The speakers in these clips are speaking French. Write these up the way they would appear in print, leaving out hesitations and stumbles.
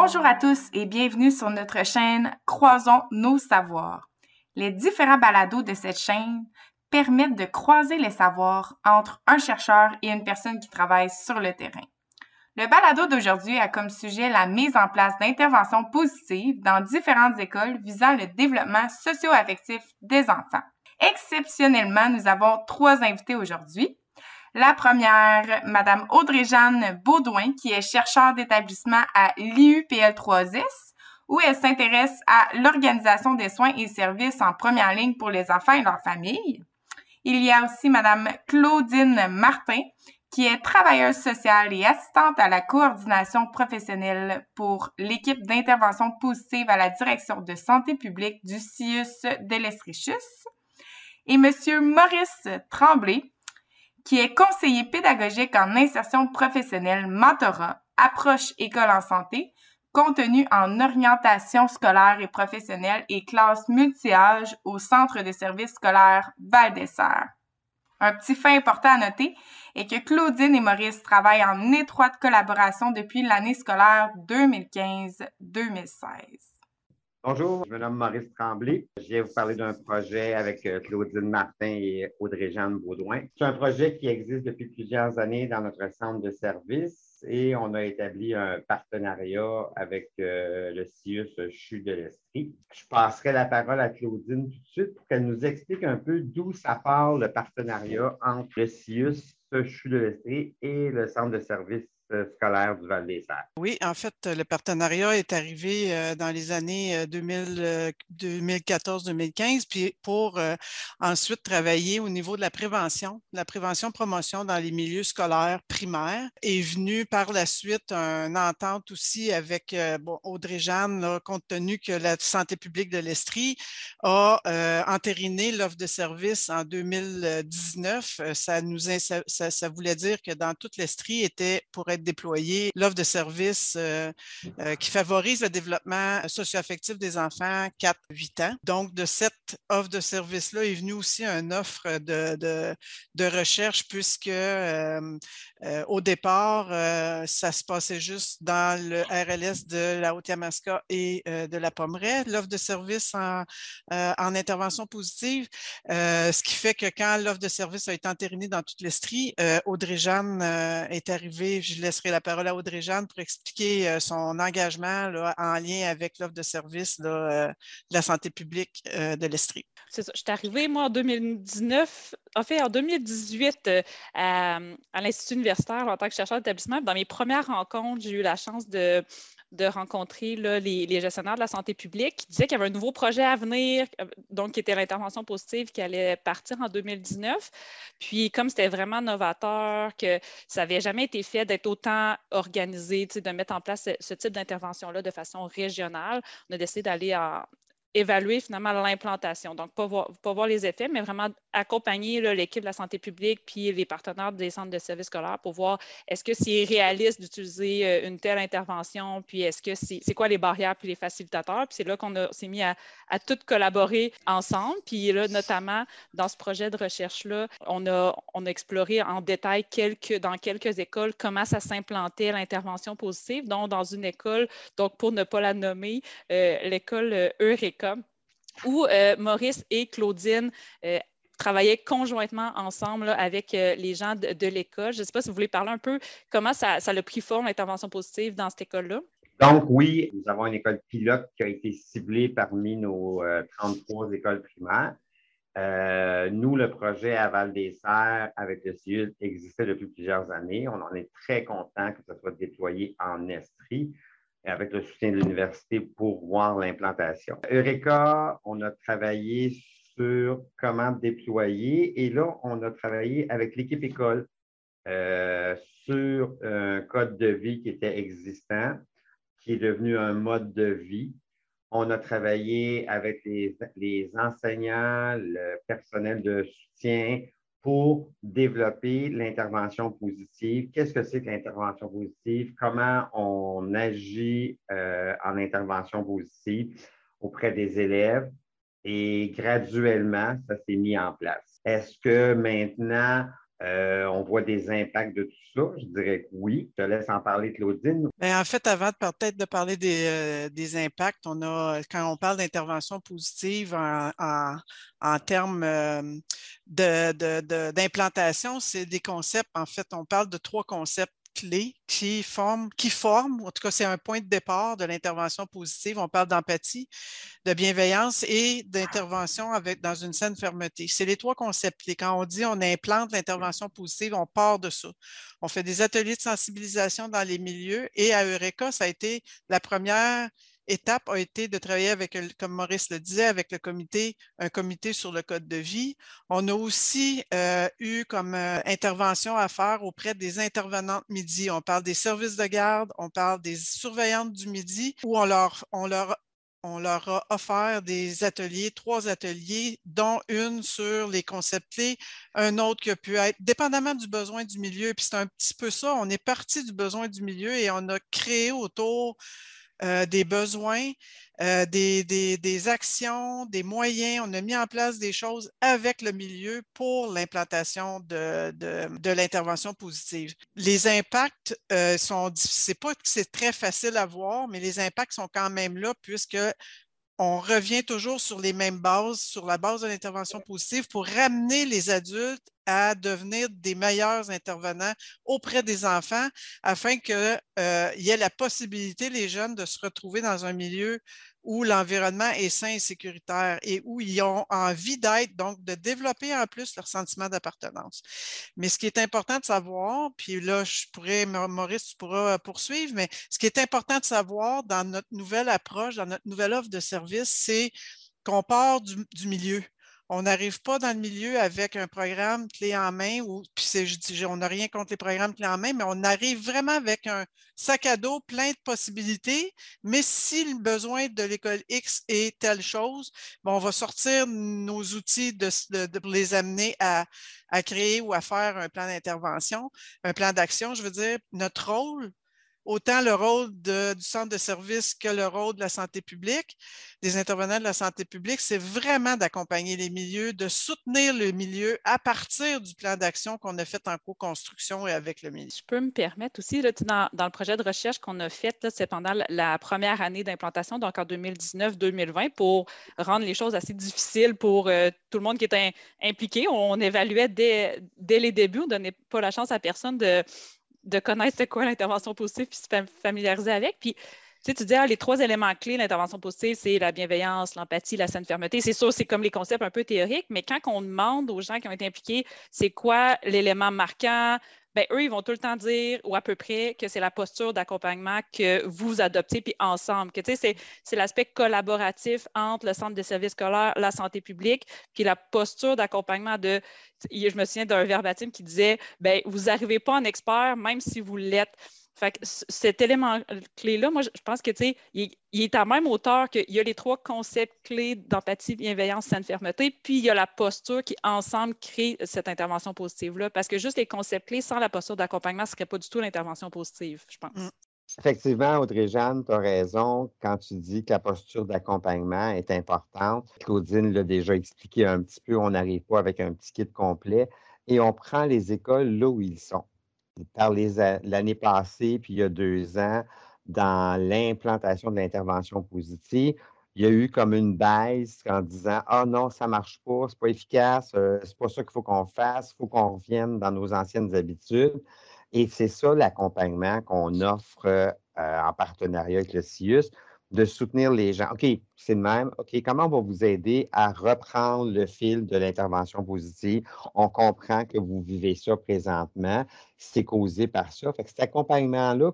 Bonjour à tous et bienvenue sur notre chaîne Croisons nos savoirs. Les différents balados de cette chaîne permettent de croiser les savoirs entre un chercheur et une personne qui travaille sur le terrain. Le balado d'aujourd'hui a comme sujet la mise en place d'interventions positives dans différentes écoles visant le développement socio-affectif des enfants. Exceptionnellement, nous avons 3 invités aujourd'hui. La première, Madame Audrey-Jeanne Baudouin, qui est chercheure d'établissement à l'IUPL3S, où elle s'intéresse à l'organisation des soins et services en première ligne pour les enfants et leurs familles. Il y a aussi Madame Claudine Martin, qui est travailleuse sociale et assistante à la coordination professionnelle pour l'équipe d'intervention positive à la direction de santé publique du CIUS de l'Estrichus. Et Monsieur Maurice Tremblay, qui est conseiller pédagogique en insertion professionnelle, mentorat, approche école en santé, contenu en orientation scolaire et professionnelle et classe multi-âge au Centre de services scolaires Val-des-Serres. Un petit fait important à noter est que Claudine et Maurice travaillent en étroite collaboration depuis l'année scolaire 2015-2016. Bonjour, je me nomme Maurice Tremblay. Je viens vous parler d'un projet avec Claudine Martin et Audrey-Jeanne Baudouin. C'est un projet qui existe depuis plusieurs années dans notre centre de service et on a établi un partenariat avec le CIUS CHU de l'Estrie. Je passerai la parole à Claudine tout de suite pour qu'elle nous explique un peu d'où ça part le partenariat entre le CIUS CHU de l'Estrie et le centre de service scolaire du Val-des-Serres. Oui, en fait, le partenariat est arrivé dans les années 2014-2015, puis pour ensuite travailler au niveau de la prévention-promotion dans les milieux scolaires primaires. Est venu par la suite une entente aussi avec Audrey-Jeanne, là, compte tenu que la santé publique de l'Estrie a entériné l'offre de service en 2019. Ça voulait dire que dans toute l'Estrie était pour être déployé l'offre de service qui favorise le développement socio-affectif des enfants 4-8 ans. Donc, de cette offre de service-là est venue aussi une offre de recherche puisque au départ, ça se passait juste dans le RLS de la Haute-Yamaska et de la Pommeraye, l'offre de service en intervention positive, ce qui fait que quand l'offre de service a été entérinée dans toute l'Estrie, Audrey-Jeanne est arrivée. Je laisserai la parole à Audrey-Jeanne pour expliquer son engagement là, en lien avec l'offre de service là, de la santé publique de l'Estrie. C'est ça. Je suis arrivée, moi, en 2019, en fait, en 2018, à l'Institut universitaire en tant que chercheur d'établissement. Dans mes premières rencontres, j'ai eu la chance de rencontrer là, les gestionnaires de la santé publique qui disaient qu'il y avait un nouveau projet à venir, donc qui était l'intervention positive qui allait partir en 2019. Puis comme c'était vraiment novateur, que ça n'avait jamais été fait d'être autant organisé, de mettre en place ce type d'intervention-là de façon régionale, on a décidé d'aller évaluer finalement l'implantation. Donc, pas voir les effets, mais vraiment accompagner là, l'équipe de la santé publique puis les partenaires des centres de services scolaires pour voir est-ce que c'est réaliste d'utiliser une telle intervention, puis est-ce que c'est quoi les barrières puis les facilitateurs. Puis c'est là qu'on s'est mis à tout collaborer ensemble. Puis là, notamment, dans ce projet de recherche-là, on a exploré en détail dans quelques écoles comment ça s'implantait l'intervention positive. Donc, dans une école, donc pour ne pas la nommer, l'école Eureka, où Maurice et Claudine travaillaient conjointement ensemble là, avec les gens de l'école. Je ne sais pas si vous voulez parler un peu comment ça a pris forme, l'intervention positive dans cette école-là. Donc, oui, nous avons une école pilote qui a été ciblée parmi nos 33 écoles primaires. Nous, le projet à Val-des-Serres avec le CIUS existait depuis plusieurs années. On en est très content que ça soit déployé en Estrie, avec le soutien de l'université pour voir l'implantation. Eureka, on a travaillé sur comment déployer et là, on a travaillé avec l'équipe école sur un code de vie qui était existant, qui est devenu un mode de vie. On a travaillé avec les enseignants, le personnel de soutien pour développer l'intervention positive. Qu'est-ce que c'est que l'intervention positive? Comment on agit en intervention positive auprès des élèves? Et graduellement, ça s'est mis en place. Est-ce que maintenant, On voit des impacts de tout ça. Je dirais que oui. Je te laisse en parler, Claudine. Bien, en fait, avant peut-être de parler des impacts, quand on parle d'intervention positive en termes d'implantation, c'est des concepts. En fait, on parle de 3 concepts clés qui forment, en tout cas, c'est un point de départ de l'intervention positive. On parle d'empathie, de bienveillance et d'intervention dans une saine fermeté. C'est les 3 concepts clés. Quand on dit on implante l'intervention positive, on part de ça. On fait des ateliers de sensibilisation dans les milieux et à Eureka, ça a été la première étape a été de travailler avec, comme Maurice le disait, avec un comité sur le code de vie. On a aussi eu comme intervention à faire auprès des intervenantes midi. On parle des services de garde, on parle des surveillantes du midi, où on leur a offert des ateliers, 3 ateliers, dont une sur les concepts clés, un autre qui a pu être, dépendamment du besoin du milieu. Puis c'est un petit peu ça, on est parti du besoin du milieu et on a créé autour des besoins, des actions, des moyens. On a mis en place des choses avec le milieu pour l'implantation de l'intervention positive. Les impacts c'est pas que c'est très facile à voir, mais les impacts sont quand même là puisque on revient toujours sur les mêmes bases, sur la base de l'intervention positive pour ramener les adultes à devenir des meilleurs intervenants auprès des enfants afin qu'il y ait la possibilité, les jeunes, de se retrouver dans un milieu où l'environnement est sain et sécuritaire et où ils ont envie d'être, donc de développer en plus leur sentiment d'appartenance. Mais ce qui est important de savoir, puis là, Maurice, tu pourras poursuivre, mais ce qui est important de savoir dans notre nouvelle approche, dans notre nouvelle offre de service, c'est qu'on part du milieu. On n'arrive pas dans le milieu avec un programme clé en main, on n'a rien contre les programmes clés en main, mais on arrive vraiment avec un sac à dos plein de possibilités. Mais si le besoin de l'école X est telle chose, on va sortir nos outils pour les amener à créer ou à faire un plan d'intervention, un plan d'action. Je veux dire, notre rôle, autant le rôle du centre de service que le rôle de la santé publique, des intervenants de la santé publique, c'est vraiment d'accompagner les milieux, de soutenir le milieu à partir du plan d'action qu'on a fait en co-construction et avec le milieu. Je peux me permettre aussi, là, dans le projet de recherche qu'on a fait, là, c'est pendant la première année d'implantation, donc en 2019-2020, pour rendre les choses assez difficiles pour tout le monde qui était impliqué. On évaluait dès les débuts, on ne donnait pas la chance à personne de connaître c'est quoi l'intervention positive puis se familiariser avec. Puis, tu dis, les 3 éléments clés de l'intervention positive, c'est la bienveillance, l'empathie, la saine fermeté. C'est sûr, c'est comme les concepts un peu théoriques, mais quand on demande aux gens qui ont été impliqués, c'est quoi l'élément marquant, bien, eux, ils vont tout le temps dire, ou à peu près, que c'est la posture d'accompagnement que vous adoptez, puis ensemble. Que, c'est l'aspect collaboratif entre le centre de services scolaires, la santé publique, puis la posture d'accompagnement je me souviens d'un verbatim qui disait, bien, vous n'arrivez pas en expert, même si vous l'êtes. Fait que cet élément clé-là, moi, je pense que, il est à même hauteur qu'il y a les 3 concepts clés d'empathie, bienveillance, saine fermeté, puis il y a la posture qui, ensemble, crée cette intervention positive-là. Parce que juste les concepts clés, sans la posture d'accompagnement, ce ne serait pas du tout l'intervention positive, je pense. Effectivement, Audrey-Jeanne, tu as raison quand tu dis que la posture d'accompagnement est importante. Claudine l'a déjà expliqué un petit peu, on n'arrive pas avec un petit kit complet et on prend les écoles là où ils sont. Par l'année passée, puis il y a 2 ans, dans l'implantation de l'intervention positive, il y a eu comme une baisse en disant « Ah non, ça ne marche pas, c'est pas efficace, c'est pas ça qu'il faut qu'on fasse, il faut qu'on revienne dans nos anciennes habitudes. » Et c'est ça l'accompagnement qu'on offre en partenariat avec le CIUS, de soutenir les gens. OK, c'est le même. OK, comment on va vous aider à reprendre le fil de l'intervention positive? On comprend que vous vivez ça présentement. C'est causé par ça. Fait que cet accompagnement-là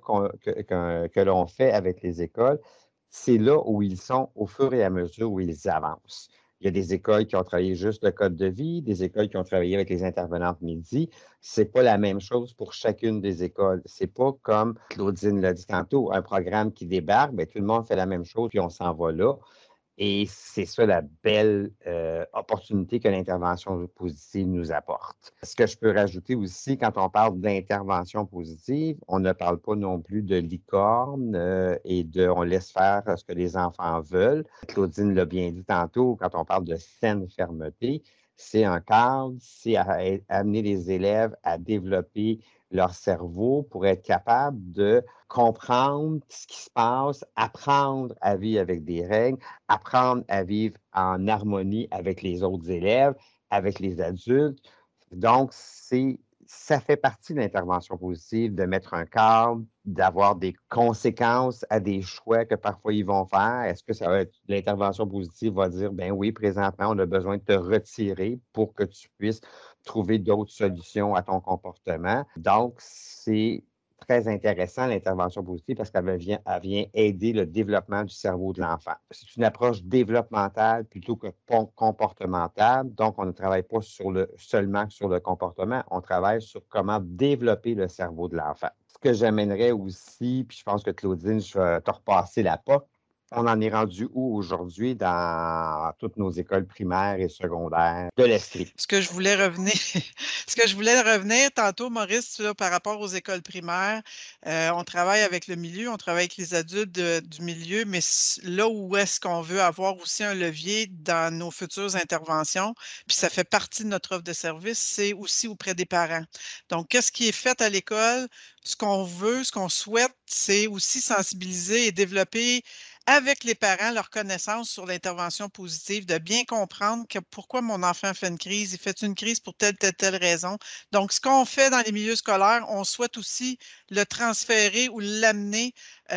que l'on fait avec les écoles, c'est là où ils sont au fur et à mesure où ils avancent. Il y a des écoles qui ont travaillé juste le code de vie, des écoles qui ont travaillé avec les intervenantes midi. C'est pas la même chose pour chacune des écoles. C'est pas comme Claudine l'a dit tantôt, un programme qui débarque, bien, tout le monde fait la même chose puis on s'en va là. Et c'est ça la belle opportunité que l'intervention positive nous apporte. Ce que je peux rajouter aussi, quand on parle d'intervention positive, on ne parle pas non plus de licorne on laisse faire ce que les enfants veulent. Claudine l'a bien dit tantôt, quand on parle de saine fermeté, c'est un cadre, c'est amener les élèves à développer leur cerveau pour être capable de comprendre ce qui se passe, apprendre à vivre avec des règles, apprendre à vivre en harmonie avec les autres élèves, avec les adultes. Donc, ça fait partie de l'intervention positive de mettre un cadre, d'avoir des conséquences à des choix que parfois ils vont faire. Est-ce que ça va être l'intervention positive va dire, ben oui, présentement, on a besoin de te retirer pour que tu puisses trouver d'autres solutions à ton comportement. Donc, c'est très intéressant, l'intervention positive, parce elle vient aider le développement du cerveau de l'enfant. C'est une approche développementale plutôt que comportementale. Donc, on ne travaille pas seulement sur le comportement, on travaille sur comment développer le cerveau de l'enfant. Ce que j'amènerais aussi, puis je pense que Claudine, je vais te repasser la POC, on en est rendu où aujourd'hui dans toutes nos écoles primaires et secondaires de l'Estrie? Ce que je voulais revenir, ce que je voulais revenir tantôt, Maurice, là, par rapport aux écoles primaires, on travaille avec le milieu, on travaille avec les adultes du milieu, mais là où est-ce qu'on veut avoir aussi un levier dans nos futures interventions, puis ça fait partie de notre offre de service, c'est aussi auprès des parents. Donc, qu'est-ce qui est fait à l'école? Ce qu'on veut, ce qu'on souhaite, c'est aussi sensibiliser et développer avec les parents leur connaissance sur l'intervention positive, de bien comprendre pourquoi mon enfant fait une crise, il fait une crise pour telle raison. Donc, ce qu'on fait dans les milieux scolaires, on souhaite aussi le transférer ou l'amener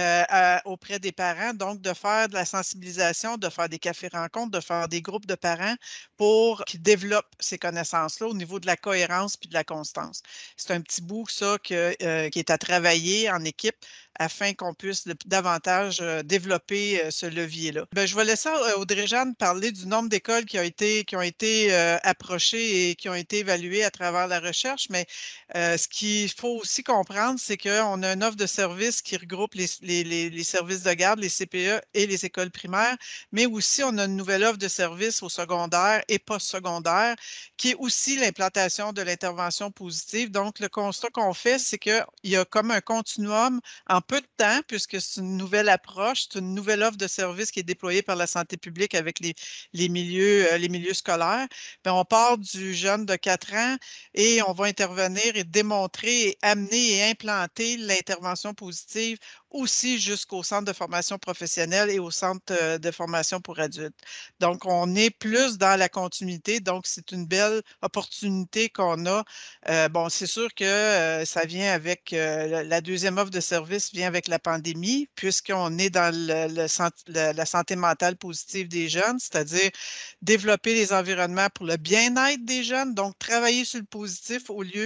auprès des parents, donc de faire de la sensibilisation, de faire des cafés-rencontres, de faire des groupes de parents pour qu'ils développent ces connaissances-là au niveau de la cohérence puis de la constance. C'est un petit bout, ça, qui est à travailler en équipe afin qu'on puisse davantage développer ce levier-là. Ben, je vais laisser Audrey-Jeanne parler du nombre d'écoles qui ont été approchées et qui ont été évaluées à travers la recherche, mais ce qu'il faut aussi comprendre, c'est qu'on a une offre de services qui regroupe les services de garde, les CPE et les écoles primaires, mais aussi on a une nouvelle offre de services au secondaire et post-secondaire, qui est aussi l'implantation de l'intervention positive. Donc, le constat qu'on fait, c'est qu'il y a comme un continuum en peu de temps, puisque c'est une nouvelle approche, c'est une nouvelle offre de service qui est déployée par la santé publique avec les milieux scolaires. Bien, on part du jeune de 4 ans et on va intervenir et démontrer et amener et implanter l'intervention positive aussi jusqu'au centre de formation professionnelle et au centre de formation pour adultes. Donc, on est plus dans la continuité. Donc, c'est une belle opportunité qu'on a. Bon, c'est sûr que ça vient avec la deuxième offre de service vient avec la pandémie, puisqu'on est dans la santé mentale positive des jeunes, c'est-à-dire développer les environnements pour le bien-être des jeunes, donc travailler sur le positif au lieu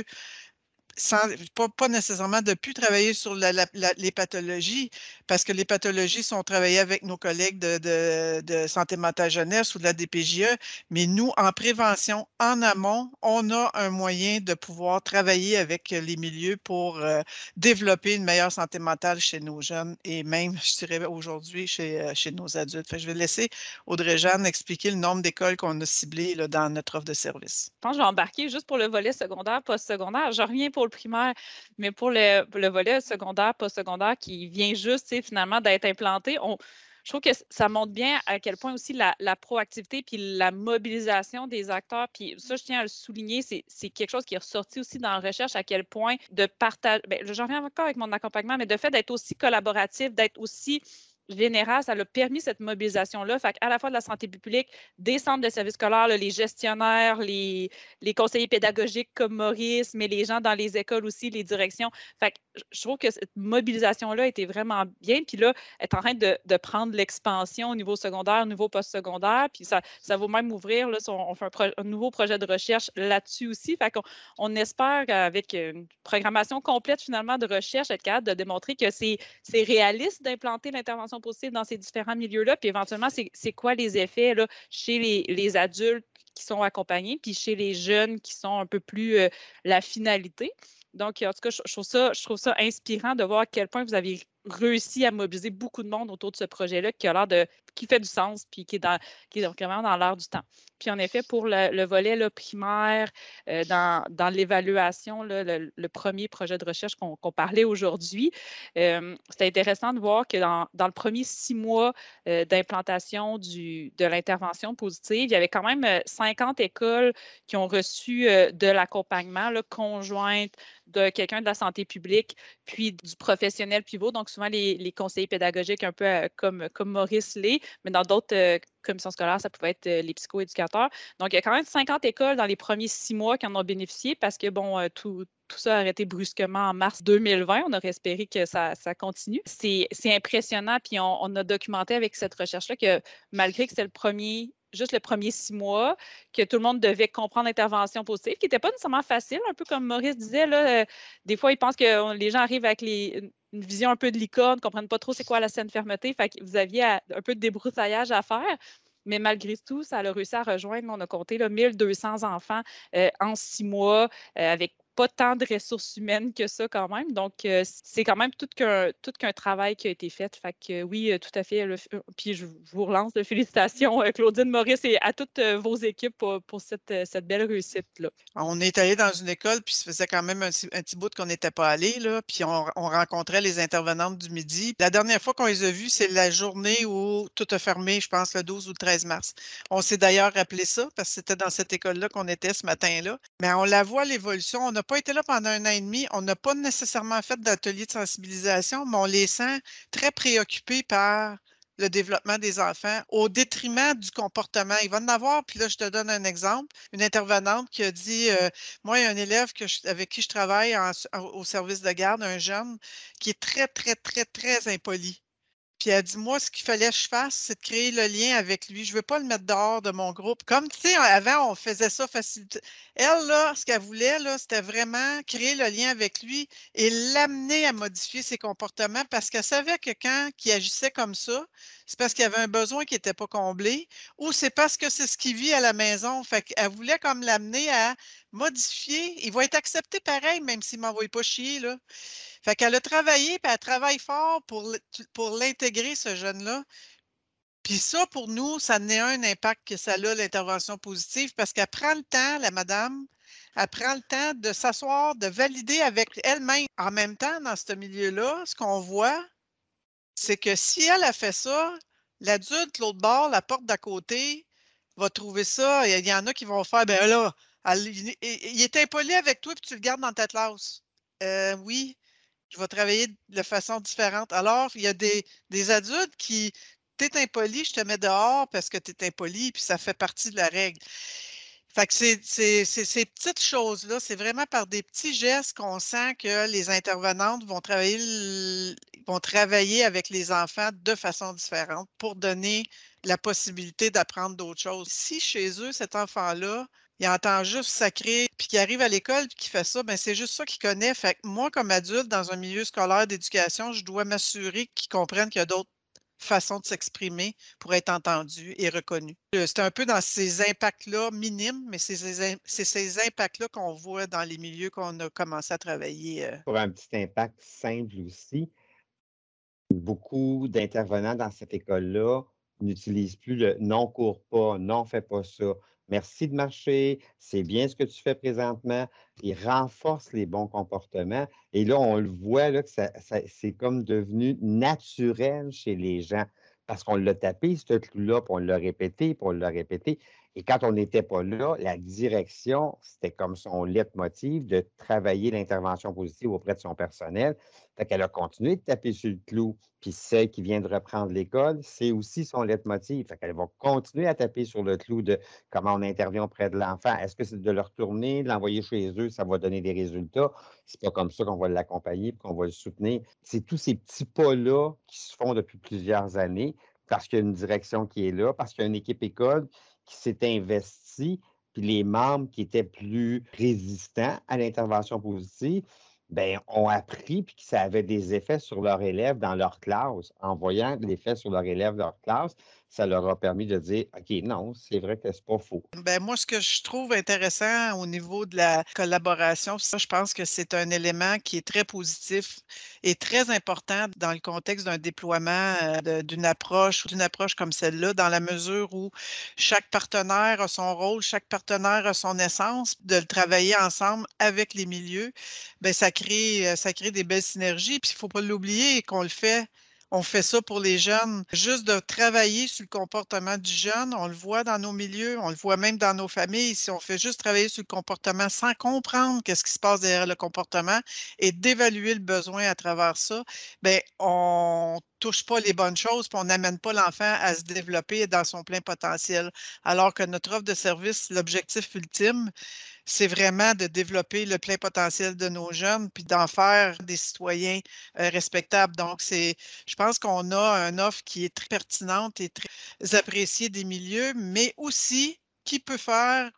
pas nécessairement de plus travailler sur les pathologies, parce que les pathologies sont travaillées avec nos collègues de santé mentale jeunesse ou de la DPJE, mais nous, en prévention, en amont, on a un moyen de pouvoir travailler avec les milieux pour développer une meilleure santé mentale chez nos jeunes et même, je dirais aujourd'hui, chez nos adultes. Fait que je vais laisser Audrey-Jeanne expliquer le nombre d'écoles qu'on a ciblées là, dans notre offre de service. Je pense que je vais embarquer juste pour le volet secondaire, post-secondaire. Je reviens pour le primaire, mais pour le volet secondaire, post-secondaire qui vient juste finalement d'être implanté, je trouve que ça montre bien à quel point aussi la proactivité puis la mobilisation des acteurs, puis ça, je tiens à le souligner, c'est quelque chose qui est ressorti aussi dans la recherche, à quel point de partage, j'en reviens encore avec mon accompagnement, mais de fait d'être aussi collaboratif, d'être aussi général, ça a permis cette mobilisation-là. Fait à la fois de la santé publique, des centres de services scolaires, là, les gestionnaires, les conseillers pédagogiques comme Maurice, mais les gens dans les écoles aussi, les directions. Fait que je trouve que cette mobilisation-là était vraiment bien. Puis là, elle est en train de prendre l'expansion au niveau secondaire, au niveau post-secondaire. Puis ça va même ouvrir, là, on fait un nouveau projet de recherche là-dessus aussi. Fait qu'on espère qu'avec une programmation complète finalement de recherche, être capable de démontrer que c'est réaliste d'implanter l'intervention positive dans ces différents milieux-là, puis éventuellement, c'est quoi les effets là, chez les adultes qui sont accompagnés, puis chez les jeunes qui sont un peu plus la finalité. Donc, en tout cas, je trouve ça inspirant de voir à quel point vous avez réussi à mobiliser beaucoup de monde autour de ce projet-là qui fait du sens puis qui est vraiment dans l'air du temps. Puis en effet, pour le volet là, primaire, dans l'évaluation, là, le premier projet de recherche qu'on parlait aujourd'hui, c'est intéressant de voir que dans le premier 6 mois d'implantation de l'intervention positive, il y avait quand même 50 écoles qui ont reçu de l'accompagnement là, conjointe de quelqu'un de la santé publique, puis du professionnel pivot, donc souvent les conseillers pédagogiques, un peu comme Maurice l'est, mais dans d'autres commissions scolaires, ça pouvait être les psychoéducateurs. Donc, il y a quand même 50 écoles dans les premiers 6 mois qui en ont bénéficié parce que, bon, tout ça a arrêté brusquement en mars 2020. On aurait espéré que ça continue. C'est impressionnant, puis on a documenté avec cette recherche-là que malgré que c'était juste le premier 6 mois, que tout le monde devait comprendre l'intervention positive, qui n'était pas nécessairement facile, un peu comme Maurice disait, là, des fois, ils pensent que les gens arrivent avec une vision un peu de licorne, ne comprennent pas trop c'est quoi la saine fermeté, fait que vous aviez un peu de débroussaillage à faire. Mais malgré tout, ça a réussi à rejoindre, on a compté là, 1200 enfants en 6 mois, avec pas tant de ressources humaines que ça quand même. Donc, c'est quand même tout qu'un travail qui a été fait. Fait que oui, tout à fait. Puis je vous relance de félicitations, Claudine, Maurice et à toutes vos équipes pour cette belle réussite-là. On est allé dans une école, puis ça faisait quand même un petit bout qu'on n'était pas allé, là, puis on rencontrait les intervenantes du midi. La dernière fois qu'on les a vues, c'est la journée où tout a fermé, je pense, le 12 ou le 13 mars. On s'est d'ailleurs rappelé ça, parce que c'était dans cette école-là qu'on était ce matin-là. Mais on la voit, l'évolution. On n'a pas été là pendant 1 an et demi. On n'a pas nécessairement fait d'atelier de sensibilisation, mais on les sent très préoccupés par le développement des enfants au détriment du comportement. Il va en avoir, puis là, je te donne un exemple. Une intervenante qui a dit moi, il y a un élève avec qui je travaille au service de garde, un jeune, qui est très, très, très, très impoli. Puis elle dit, moi, ce qu'il fallait que je fasse, c'est de créer le lien avec lui. Je ne veux pas le mettre dehors de mon groupe. Comme, tu sais, avant, on faisait ça facilité. Elle, là, ce qu'elle voulait, là, c'était vraiment créer le lien avec lui et l'amener à modifier ses comportements parce qu'elle savait que quand il agissait comme ça, c'est parce qu'il y avait un besoin qui n'était pas comblé ou c'est parce que c'est ce qu'il vit à la maison. Fait qu'elle voulait comme l'amener à modifier. Il va être accepté pareil, même s'il ne m'envoie pas chier, là. Fait qu'elle a travaillé, puis elle travaille fort pour l'intégrer, ce jeune-là. Puis ça, pour nous, ça en est un impact que ça a, l'intervention positive, parce qu'elle prend le temps, la madame, elle prend le temps de s'asseoir, de valider avec elle-même. En même temps, dans ce milieu-là, ce qu'on voit, c'est que si elle a fait ça, l'adulte, l'autre bord, la porte d'à côté, va trouver ça. Il y en a qui vont faire, ben là, il est impoli avec toi, puis tu le gardes dans ta classe. Oui, je vais travailler de façon différente. Alors, il y a des adultes qui, tu es impoli, je te mets dehors parce que tu es impoli, puis ça fait partie de la règle. Fait que c'est ces petites choses-là, c'est vraiment par des petits gestes qu'on sent que les intervenantes vont travailler avec les enfants de façon différente pour donner la possibilité d'apprendre d'autres choses. Si chez eux, cet enfant-là, il entend juste sacrer, puis qu'il arrive à l'école puis qu'il fait ça, ben c'est juste ça qu'il connaît. Fait que moi, comme adulte, dans un milieu scolaire d'éducation, je dois m'assurer qu'ils comprennent qu'il y a d'autres façons de s'exprimer pour être entendu et reconnu. C'est un peu dans ces impacts-là minimes, mais c'est ces impacts-là qu'on voit dans les milieux qu'on a commencé à travailler. Pour un petit impact simple aussi, beaucoup d'intervenants dans cette école-là n'utilisent plus le non, cours pas, non, fais pas ça. Merci de marcher, c'est bien ce que tu fais présentement. Ils renforcent les bons comportements. Et là, on le voit là, que c'est comme devenu naturel chez les gens parce qu'on l'a tapé, ce clou-là, puis on l'a répété, puis on l'a répété. Et quand on n'était pas là, la direction, c'était comme son leitmotiv de travailler l'intervention positive auprès de son personnel. Fait qu'elle a continué de taper sur le clou. Puis celle qui vient de reprendre l'école, c'est aussi son leitmotiv. Fait qu'elle va continuer à taper sur le clou de comment on intervient auprès de l'enfant. Est-ce que c'est de le retourner, de l'envoyer chez eux, ça va donner des résultats? C'est pas comme ça qu'on va l'accompagner et qu'on va le soutenir. C'est tous ces petits pas-là qui se font depuis plusieurs années parce qu'il y a une direction qui est là, parce qu'il y a une équipe école qui s'est investie, puis les membres qui étaient plus résistants à l'intervention positive, ben, ont appris puis que ça avait des effets sur leurs élèves dans leur classe. En voyant l'effet sur leurs élèves dans leur classe, ça leur a permis de dire, OK, non, c'est vrai que c'est pas faux. Ben moi, ce que je trouve intéressant au niveau de la collaboration, ça, je pense que c'est un élément qui est très positif et très important dans le contexte d'un déploiement d'une approche comme celle-là, dans la mesure où chaque partenaire a son rôle, chaque partenaire a son essence, de le travailler ensemble avec les milieux, ben ça crée des belles synergies. Puis il ne faut pas l'oublier qu'on le fait. On fait ça pour les jeunes, juste de travailler sur le comportement du jeune. On le voit dans nos milieux, on le voit même dans nos familles. Si on fait juste travailler sur le comportement sans comprendre qu'est-ce qui se passe derrière le comportement et d'évaluer le besoin à travers ça, bien, on touche pas les bonnes choses puis on n'amène pas l'enfant à se développer dans son plein potentiel. Alors que notre offre de service, l'objectif ultime, c'est vraiment de développer le plein potentiel de nos jeunes puis d'en faire des citoyens respectables. Donc, je pense qu'on a une offre qui est très pertinente et très appréciée des milieux, mais aussi qui peut faire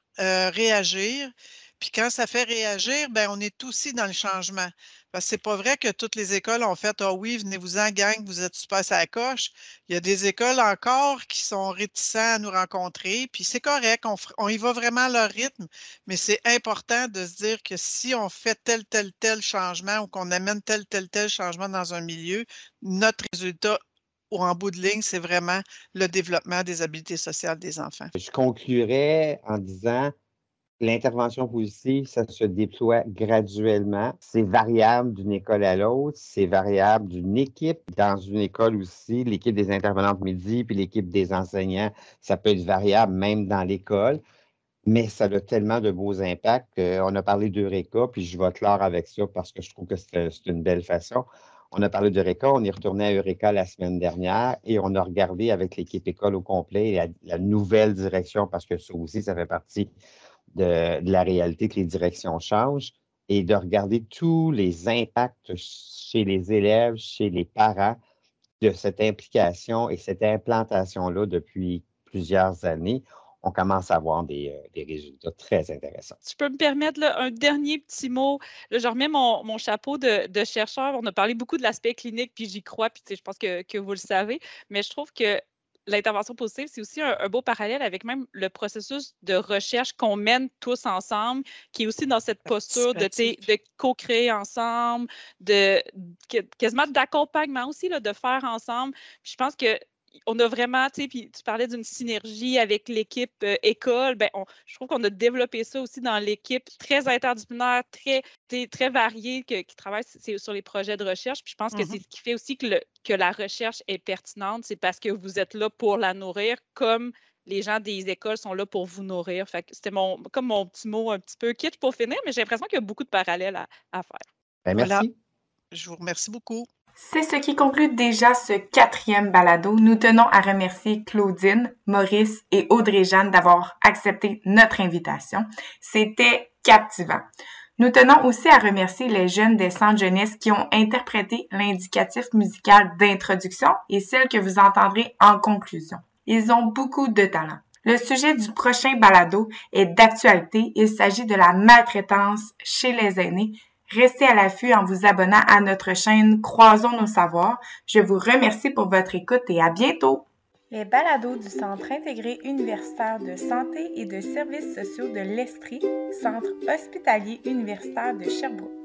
réagir. Puis quand ça fait réagir, ben on est aussi dans le changement. Parce que c'est pas vrai que toutes les écoles ont fait Ah oui, venez-vous-en, gang, vous êtes super à la coche. Il y a des écoles encore qui sont réticents à nous rencontrer, puis c'est correct, on y va vraiment à leur rythme, mais c'est important de se dire que si on fait tel changement ou qu'on amène tel changement dans un milieu, notre résultat ou en bout de ligne, c'est vraiment le développement des habiletés sociales des enfants. Je conclurais en disant, l'intervention positive, ça se déploie graduellement. C'est variable d'une école à l'autre. C'est variable d'une équipe. Dans une école aussi, l'équipe des intervenantes midi puis l'équipe des enseignants, ça peut être variable même dans l'école. Mais ça a tellement de beaux impacts. On a parlé d'Eureka, puis je vais clore avec ça parce que je trouve que c'est une belle façon. On a parlé d'Eureka, on est retourné à Eureka la semaine dernière et on a regardé avec l'équipe école au complet la nouvelle direction parce que ça aussi, ça fait partie de la réalité que les directions changent et de regarder tous les impacts chez les élèves, chez les parents de cette implication et cette implantation-là depuis plusieurs années. On commence à avoir des résultats très intéressants. Si je peux me permettre là, un dernier petit mot. Là, je remets mon chapeau de chercheur. On a parlé beaucoup de l'aspect clinique, puis j'y crois, puis je pense que vous le savez, mais je trouve que l'intervention positive, c'est aussi un beau parallèle avec même le processus de recherche qu'on mène tous ensemble, qui est aussi dans cette posture de co-créer ensemble, quasiment d'accompagnement aussi, là, de faire ensemble. Puis je pense que on a vraiment, puis tu parlais d'une synergie avec l'équipe école, je trouve qu'on a développé ça aussi dans l'équipe très interdisciplinaire, très variée qui travaille sur les projets de recherche. Puis je pense que c'est ce qui fait aussi que la recherche est pertinente, c'est parce que vous êtes là pour la nourrir, comme les gens des écoles sont là pour vous nourrir. Fait que c'était comme mon petit mot un petit peu kitsch pour finir, mais j'ai l'impression qu'il y a beaucoup de parallèles à faire. Ben, merci. Voilà. Je vous remercie beaucoup. C'est ce qui conclut déjà ce 4e balado. Nous tenons à remercier Claudine, Maurice et Audrey-Jeanne d'avoir accepté notre invitation. C'était captivant. Nous tenons aussi à remercier les jeunes des centres jeunesse qui ont interprété l'indicatif musical d'introduction et celle que vous entendrez en conclusion. Ils ont beaucoup de talent. Le sujet du prochain balado est d'actualité. Il s'agit de la maltraitance chez les aînés. Restez à l'affût en vous abonnant à notre chaîne Croisons nos savoirs. Je vous remercie pour votre écoute et à bientôt! Les balados du Centre intégré universitaire de santé et de services sociaux de l'Estrie, Centre hospitalier universitaire de Sherbrooke.